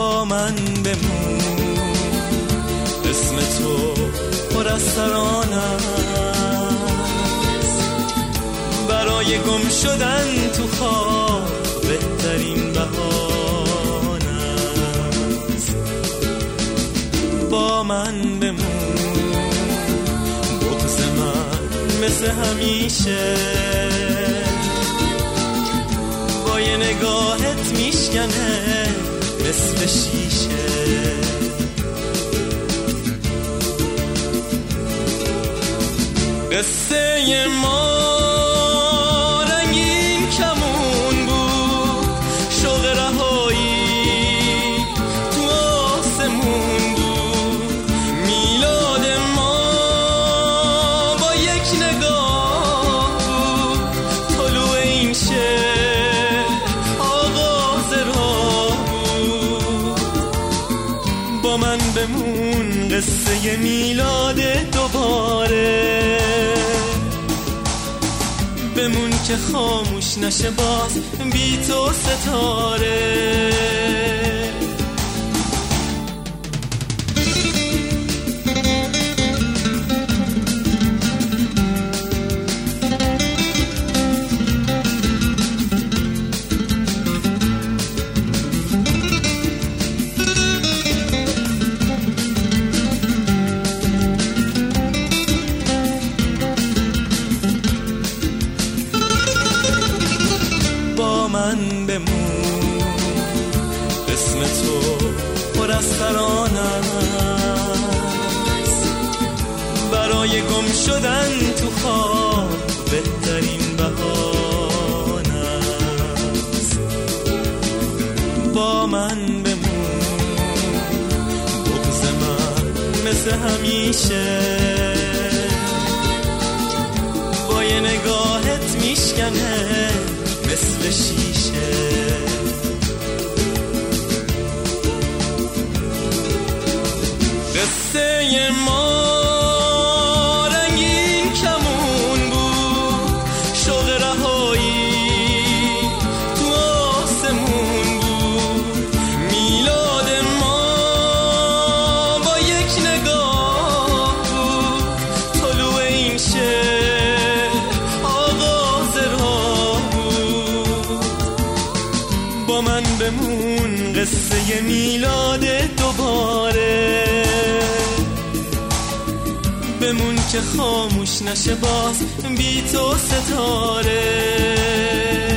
با من بمون، اسم تو پر از ترانه است، برای گم شدن تو خواب بهترین بهانه است. با من بمون، بغض من مثل همیشه با یه نگاهت میشکنه مثل شیشه. قصه ما رنگین کمون بود، شوق رهایی تو آسمون بود، میلاد ما با یک نگاه بود، طلوع این شهر آغاز راه بود. با من بمون، قصه میلاد دوباره بمون که خاموش نشه باز بی تو ستاره. من بمون، اسم تو پر از ترانه است، برای گم شدن تو خواب بهترین بهانه است. با من بمون، بغض من مثل همیشه با یه نگاهت میشکنه مثل شیشه. قصه ما رنگین کمون بود، شوق رهایی تو آسمون بود، میلاد ما با یک نگاه بود، طلوع این شهر آغاز راه بود. با من بمون، قصه میلاد دوباره بمون که خاموش نشه باز بی تو ستاره.